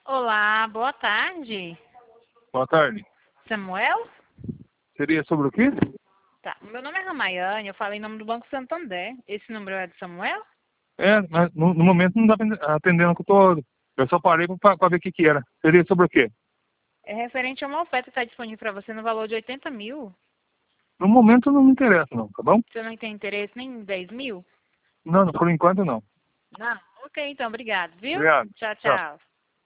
Olá, boa tarde. Boa tarde. Samuel? Seria sobre o quê? Tá. Meu nome é Ramayane, eu falo em nome do Banco Santander. Esse número é de Samuel? Mas no momento não dá pra atender, não, que eu só parei pra ver o que era. Seria sobre o quê? É referente a uma oferta que está disponível para você no valor de 80 mil. No momento não me interessa, não, tá bom? Você não tem interesse nem em 10 mil? Não, por enquanto não. Não? Ok, então, obrigado, viu? Obrigado. Tchau, Tchau. tchau.